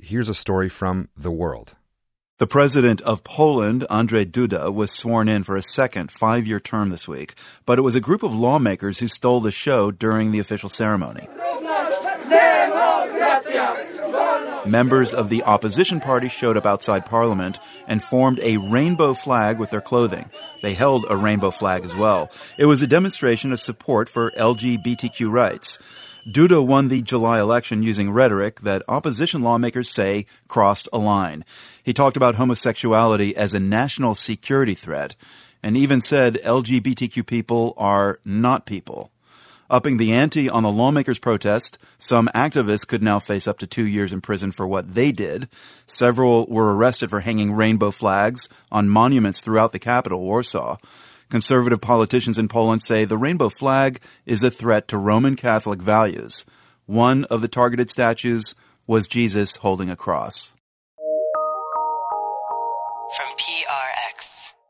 here's a story from The World. The president of Poland, Andrzej Duda, was sworn in for a second 5-year term this week, but it was a group of lawmakers who stole the show during the official ceremony. Members of the opposition party showed up outside Parliament and formed a rainbow flag with their clothing. They held a rainbow flag as well. It was a demonstration of support for LGBTQ rights. Duda won the July election using rhetoric that opposition lawmakers say crossed a line. He talked about homosexuality as a national security threat and even said LGBTQ people are not people. Upping the ante on the lawmakers' protest, some activists could now face up to 2 years in prison for what they did. Several were arrested for hanging rainbow flags on monuments throughout the capital, Warsaw. Conservative politicians in Poland say the rainbow flag is a threat to Roman Catholic values. One of the targeted statues was Jesus holding a cross. From PRX.